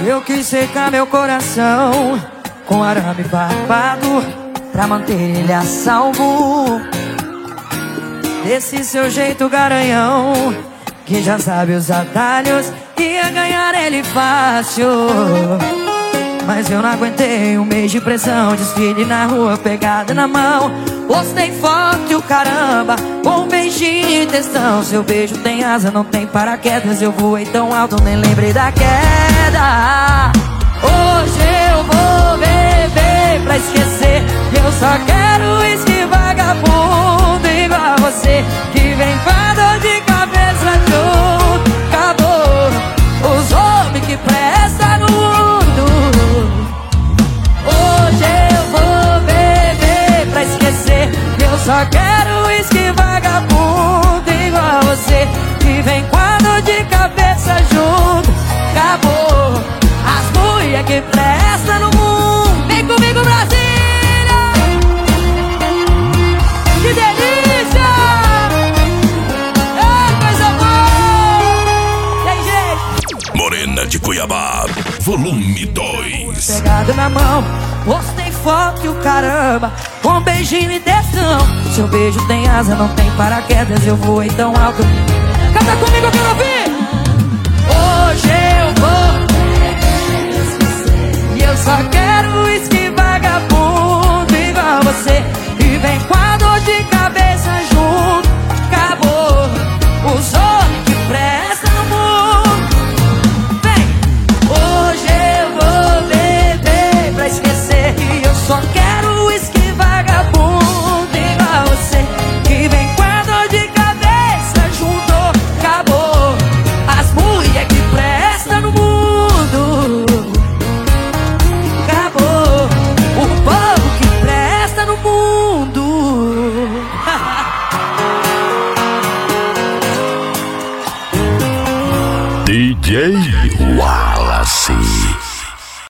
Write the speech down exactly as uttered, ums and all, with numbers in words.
Eu quis secar meu coração com arame farpado pra manter ele a salvo desse seu jeito garanhão, que já sabe os atalhos, ia ganhar ele fácil. Mas eu não aguentei um mês de pressão, desfile na rua, pegada na mão. Postei foto e o caramba, com um beijinho e textão. Seu beijo tem asa, não tem paraquedas. Eu voei tão alto, nem lembrei da queda. Hoje eu vou beber pra esquecer. Eu só quero esse vagabundo igual a você, que vem com a dor de cabeça junto. Acabou os homens que prestam no mundo. Hoje eu vou beber pra esquecer. Eu só quero uísque vagabundo igual a você, que vem com a dor de cabeça junto. Acabou as mulheres que prestam no mundo. Vem comigo, Brasília! Que delícia! É coisa boa! Tem jeito! Morena de Cuiabá, volume dois. Pegado na mão, postei foto e o caramba, com um beijinho e textão. Seu beijo tem asa, não tem paraquedas. Eu voei tão alto. Canta comigo, eu quero ouvir! Hoje eu vou, e eu só quero uísque vagabundo igual a você, e vem com a dor de cabeça junto. Acabou os homens que prestam no mundo. Vem! Hoje eu vou beber pra esquecer, e eu só quero uísque vagabundo igual a você, que vem com a dor de cabeça junto. Acabou as mulheres que prestam no mundo. Acabou o povo que presta no mundo. D J Wallace.